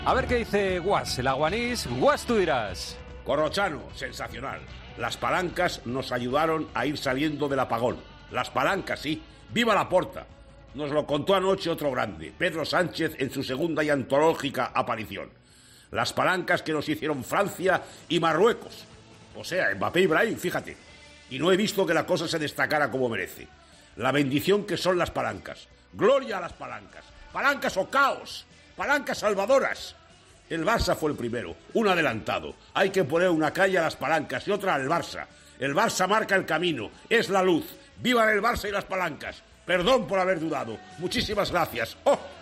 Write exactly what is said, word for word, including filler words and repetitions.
A ver qué dice Guas, el aguanís. Guas, tú dirás. Corrochano, sensacional. Las palancas nos ayudaron a ir saliendo del apagón. Las palancas, sí. ¡Viva Laporta! Nos lo contó anoche otro grande, Pedro Sánchez, en su segunda y antológica aparición. Las palancas que nos hicieron Francia y Marruecos. O sea, Mbappé y Brahim, fíjate. Y no he visto que la cosa se destacara como merece. La bendición que son las palancas. ¡Gloria a las palancas! ¡Palancas o caos! ¡Palancas salvadoras! El Barça fue el primero, un adelantado. Hay que poner una calle a las palancas y otra al Barça. El Barça marca el camino, es la luz. ¡Vivan el Barça y las palancas! Perdón por haber dudado. Muchísimas gracias. ¡Oh!